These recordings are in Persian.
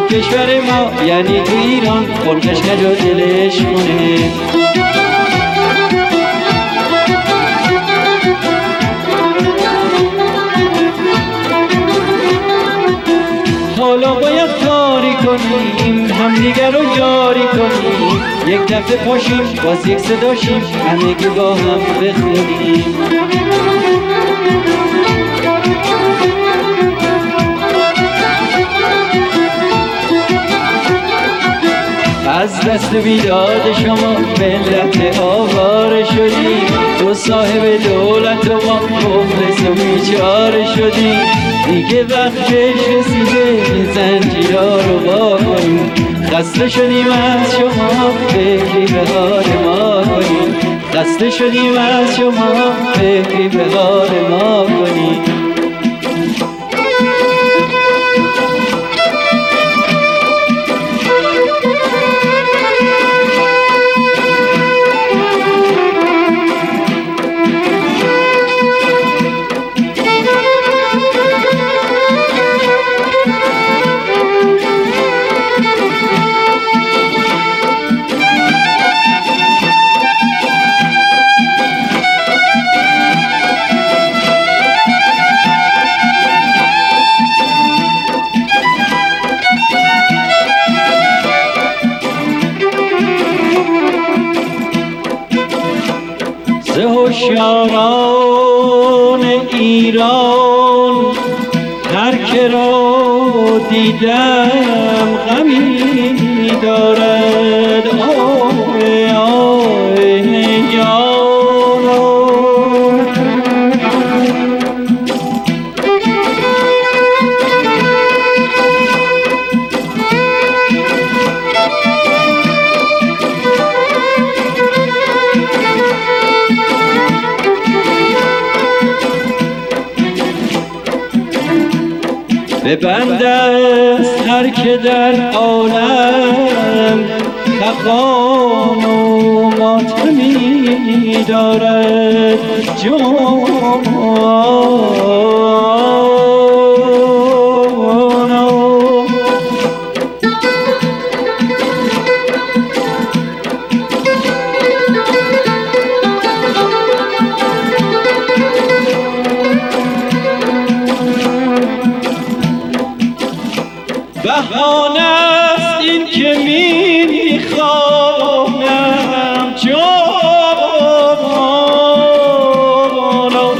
کشور ما یعنی تو ایران خلقش کج و دلش خونه. حالا باید کاری کنیم همدیگر رو یاری کنیم، یک دفعه پاشیم باز یک صداشیم همگی با هم بخونیم. از دست بیداد شما ملت آواره شدیم، تو صاحب دولت و ما مفلس و بیچاره شدیم. دیگه وقتش رسیده زنجیرها رو وا کنیم، خسته شدیم از شما فکری به حال ما کنیم، خسته شدیم از شما فکری به حال ما کنیم. هوشیاران ایران هر که را دیدم غمی دارد. آه آه یاران به بند است هر که در عالم فغان و ماتمی دارد. بهانه است این که میخوانم جوانا،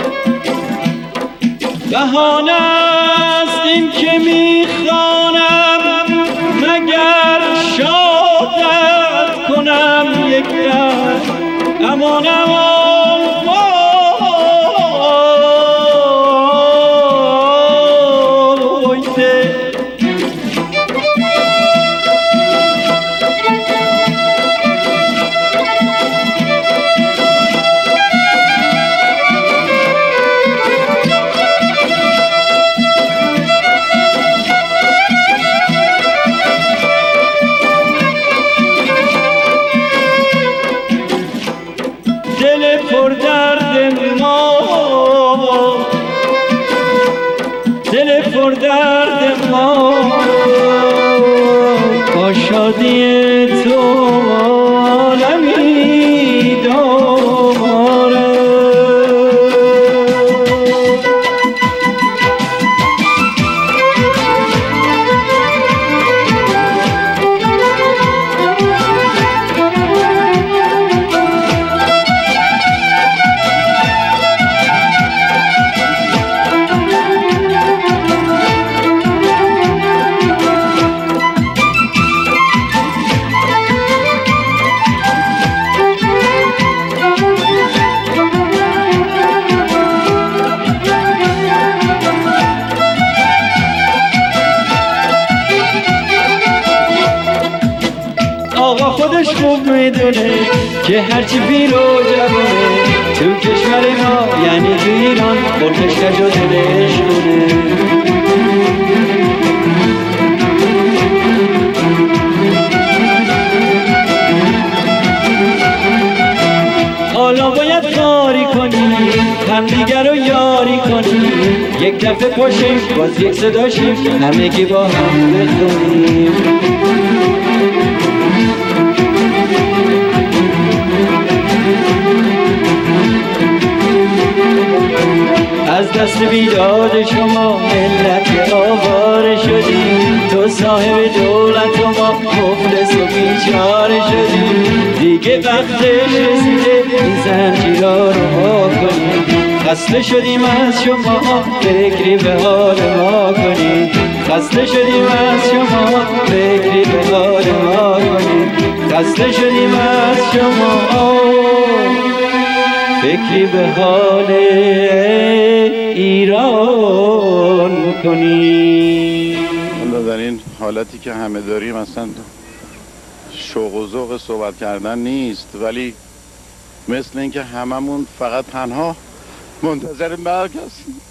بهانه است این که میخوانم مگر شادت کنم یک دم امان امان. دل پر درد ما با شادی تو عالمی داره. آقا خودش خوب میدونه که هرچی پیر و جوونه تو کشور ما یعنی تو ایران خلقش کج و دلش خونه. حالا باید کاری کنیم همدیگر رو یاری کنیم، یک دفعه پاشیم باز یک صداشیم همگی با هم بخونیم. از دست بیداد شما ملت آواره شدیم، تو صاحب دولت و ما مفلس و بیچاره شدیم. دیگه وقتش رسیده این زنجیرها رو ما کنیم، خسته شدیم از شما فکری به حال ما کنیم، خسته شدیم از شما فکری به حال ما کنیم، خسته شدیم از شما فکری به حال ایران کنیم. حالا در این حالتی که همه داریم اصلا شوق و ذوق صحبت کردن نیست، ولی مثل اینکه هممون فقط تنها منتظر مرگ هستیم.